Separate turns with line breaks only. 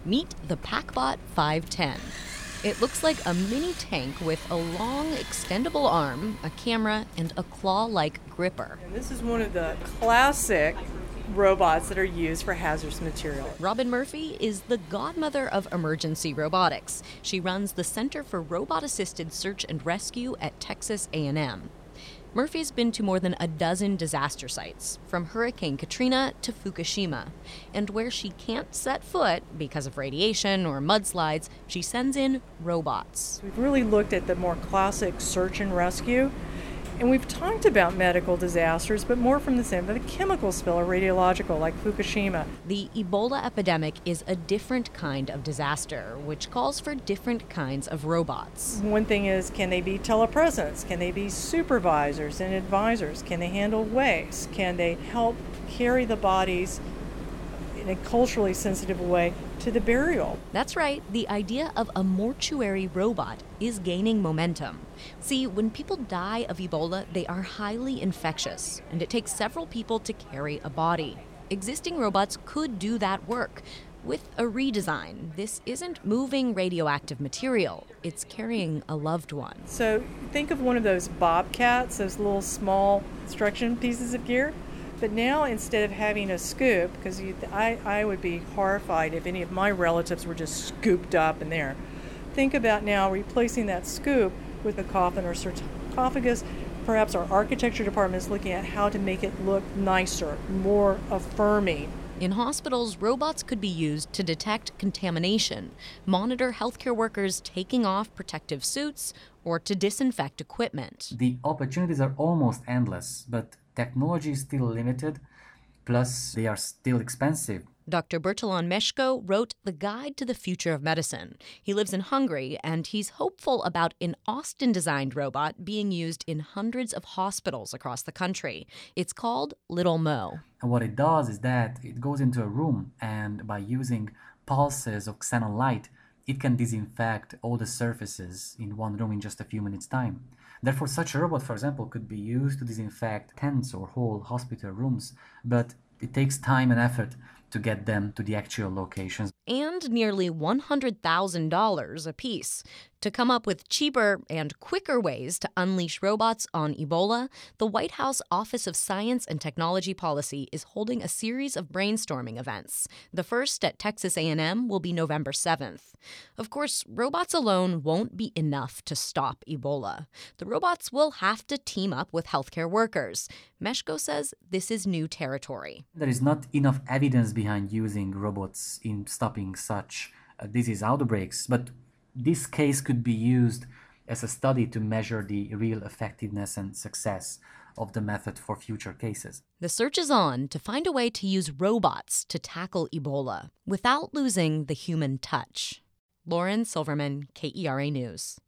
Meet the PackBot 510. It looks like a mini tank with a long, extendable arm, a camera, and a claw-like gripper.
And this is one of the classic robots that are used for hazardous material.
Robin Murphy is the godmother of emergency robotics. She runs the Center for Robot-Assisted Search and Rescue at Texas A&M. Murphy's been to more than a dozen disaster sites, from Hurricane Katrina to Fukushima. And where she can't set foot because of radiation or mudslides, she sends in robots.
We've really looked at the more classic search and rescue, and we've talked about medical disasters, but more from the standpoint of a chemical spill or radiological, like Fukushima.
The Ebola epidemic is a different kind of disaster, which calls for different kinds of robots.
One thing is, can they be telepresence? Can they be supervisors and advisors? Can they handle waste? Can they help carry the bodies in a culturally sensitive way to the burial?
That's right, the idea of a mortuary robot is gaining momentum. See, when people die of Ebola, they are highly infectious, and it takes several people to carry a body. Existing robots could do that work. With a redesign, this isn't moving radioactive material, it's carrying a loved one.
So think of one of those bobcats, those little small construction pieces of gear. But now, instead of having a scoop, because I would be horrified if any of my relatives were just scooped up in there. Think about now replacing that scoop with a coffin or sarcophagus. Perhaps our architecture department is looking at how to make it look nicer, more affirming.
In hospitals, robots could be used to detect contamination, monitor healthcare workers taking off protective suits, or to disinfect equipment.
The opportunities are almost endless, but technology is still limited, plus they are still expensive.
Dr. Bertalan Meshko wrote The Guide to the Future of Medicine. He lives in Hungary, and he's hopeful about an Austin-designed robot being used in hundreds of hospitals across the country. It's called Little Mo.
And what it does is that it goes into a room, and by using pulses of xenon light, it can disinfect all the surfaces in one room in just a few minutes' time. Therefore, such a robot, for example, could be used to disinfect tents or whole hospital rooms, but it takes time and effort to get them to the actual locations.
And nearly $100,000 apiece. To come up with cheaper and quicker ways to unleash robots on Ebola, the White House Office of Science and Technology Policy is holding a series of brainstorming events. The first at Texas A&M will be November 7th. Of course, robots alone won't be enough to stop Ebola. The robots will have to team up with healthcare workers. Meshko says this is new territory.
There is not enough evidence behind using robots in stopping such disease outbreaks, but this case could be used as a study to measure the real effectiveness and success of the method for future cases.
The search is on to find a way to use robots to tackle Ebola without losing the human touch. Lauren Silverman, KERA News.